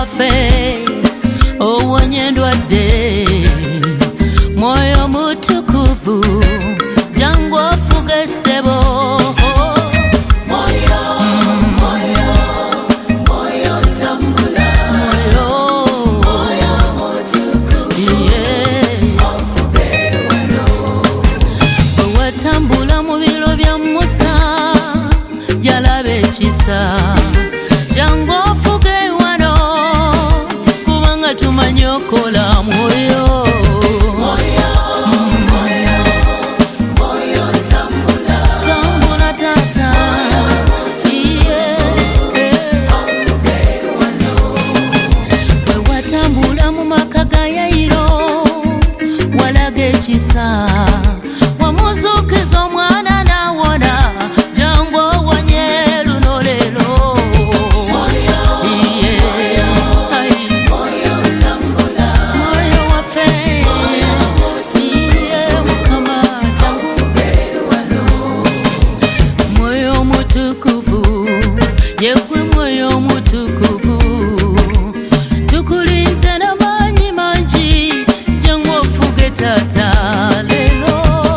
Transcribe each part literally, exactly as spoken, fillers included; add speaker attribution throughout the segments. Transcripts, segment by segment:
Speaker 1: waffe owonya endwadde, mwoyo mutukuvu jangu ofuge ssebo. Tambula mu biro bya Musa yalaba ekisa, jangu ofuge wano kubanga tumanyi okola mwoyo. Tambula taata, bwe watambula mu maka ga Yayiro walaga ekisa, wamuzuukiza omwana n'awona, jangu owonye luno leero. Mwoyo waffe Mukama jangu, mwoyo mutukuvu yegwe mwoyo mutukuvu, tukulinze n'amaanyi mangi, jangu ofuge taata leero.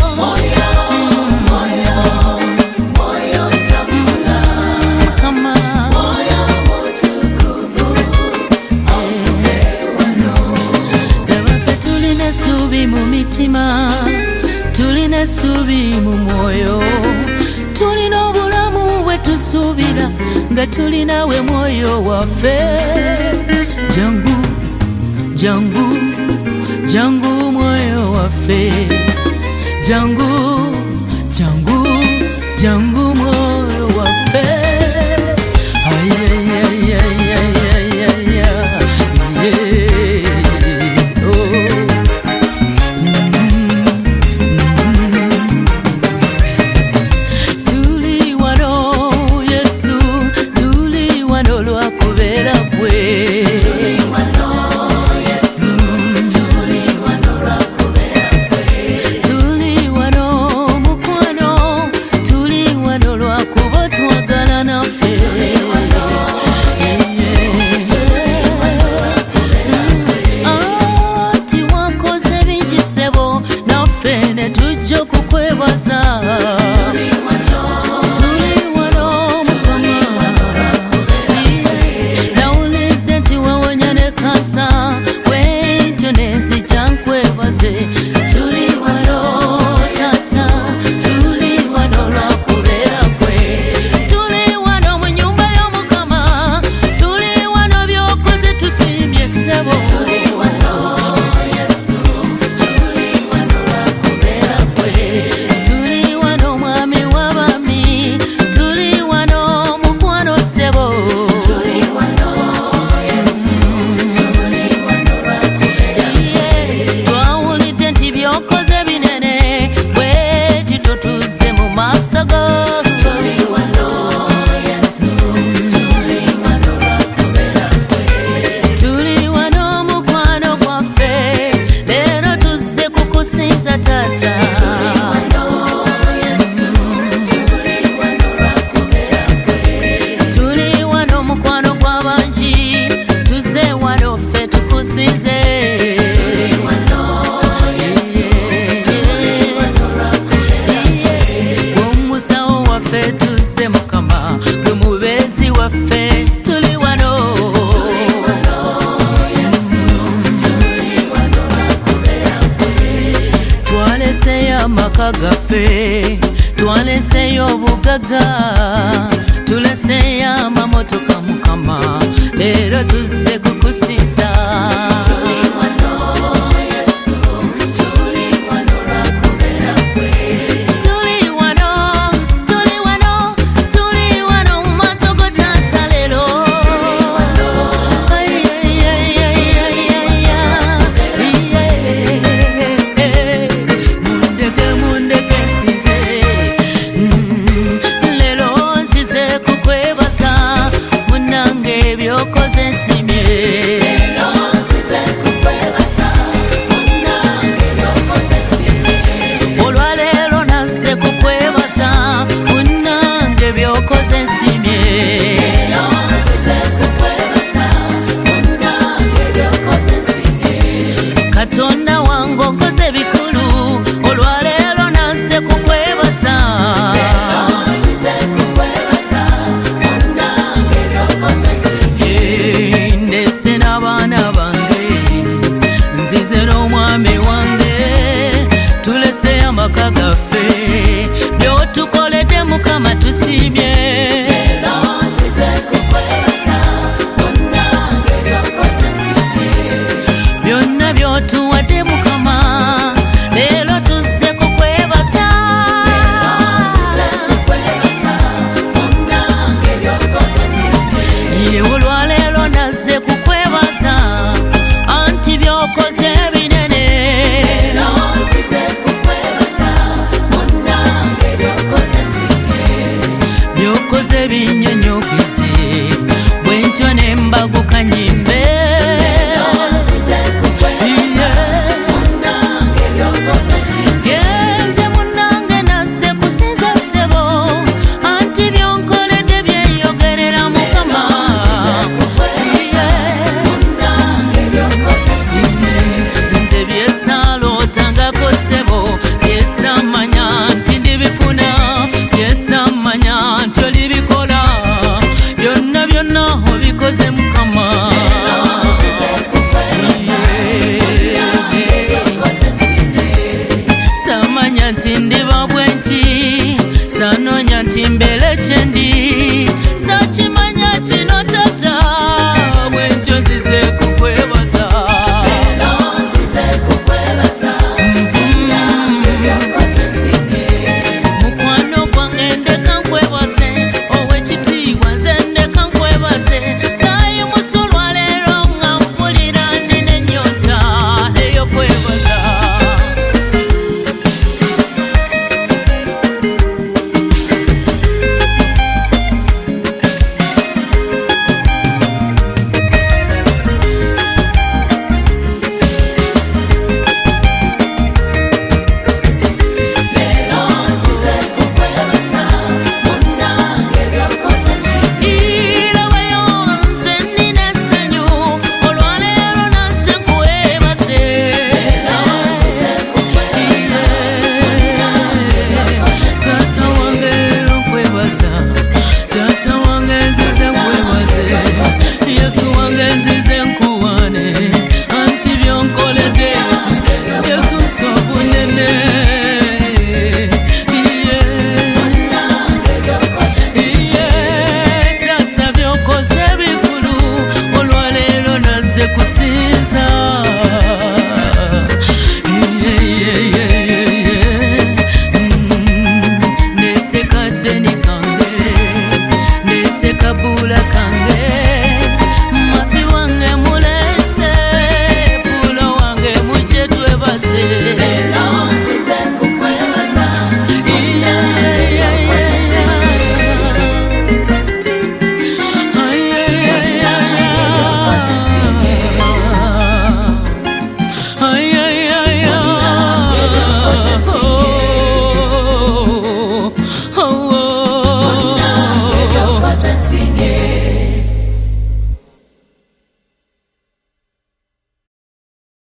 Speaker 1: Essuubi mu mitima, tulina essuubi mu mwoyo, tulina obulamu bwe tusuubira nga tulina we mwoyo waffe. Jangu jangu jangu mwoyo waffe, jangu jangu jangu mwoyo waffe. Tujja kukwebaza, tuli wano Mukama, nawulidde nti wawonya ne kansa, bwentyo ne nzija nkwebaze. Tuli wano taata, tuli wano lwa kubeera kwe, tuli wano mu nnyumba y'Omukama, tuli wano by'okoze tusiimye ssebo. Omusawo waffe tuzze Mukama, gwe mubeezi waffe, tuli wano. Twaleseyo amaka gaffe, twaleseyo obugagga, tuleseyo amamotoka Mukama, leero tuzze kukusinza. Kukwebaza munange byokoze nsimye. baana bange nzize n'omwami wange tulese amaka gaffe